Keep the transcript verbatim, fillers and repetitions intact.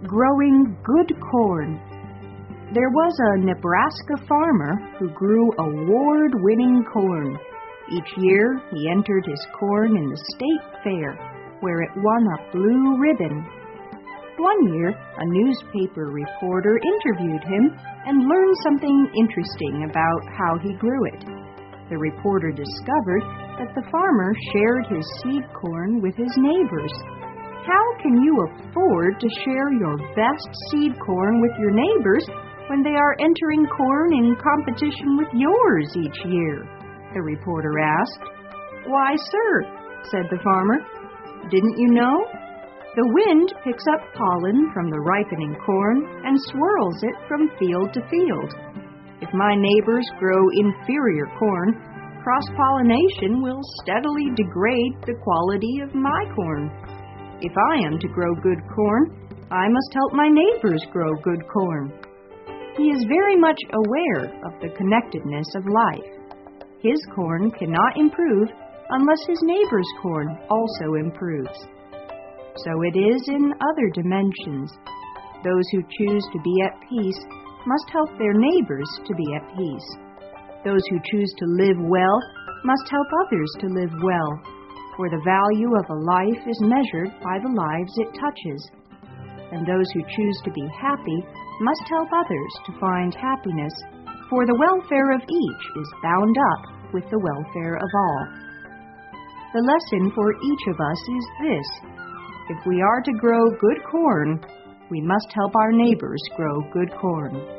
Growing good corn. There was a Nebraska farmer who grew award-winning corn. Each year, he entered his corn in the state fair, where it won a blue ribbon. One year, a newspaper reporter interviewed him and learned something interesting about how he grew it. The reporter discovered that the farmer shared his seed corn with his neighbors. How can you afford to share your best seed corn with your neighbors when they are entering corn in competition with yours each year? The reporter asked. Why, sir, said the farmer, didn't you know? The wind picks up pollen from the ripening corn and swirls it from field to field. If my neighbors grow inferior corn, cross-pollination will steadily degrade the quality of my corn. If I am to grow good corn, I must help my neighbors grow good corn. He is very much aware of the connectedness of life. His corn cannot improve unless his neighbor's corn also improves. So it is in other dimensions. Those who choose to be at peace must help their neighbors to be at peace. Those who choose to live well must help others to live well, for the value of a life is measured by the lives it touches. And those who choose to be happy must help others to find happiness, for the welfare of each is bound up with the welfare of all. The lesson for each of us is this: if we are to grow good corn, we must help our neighbors grow good corn.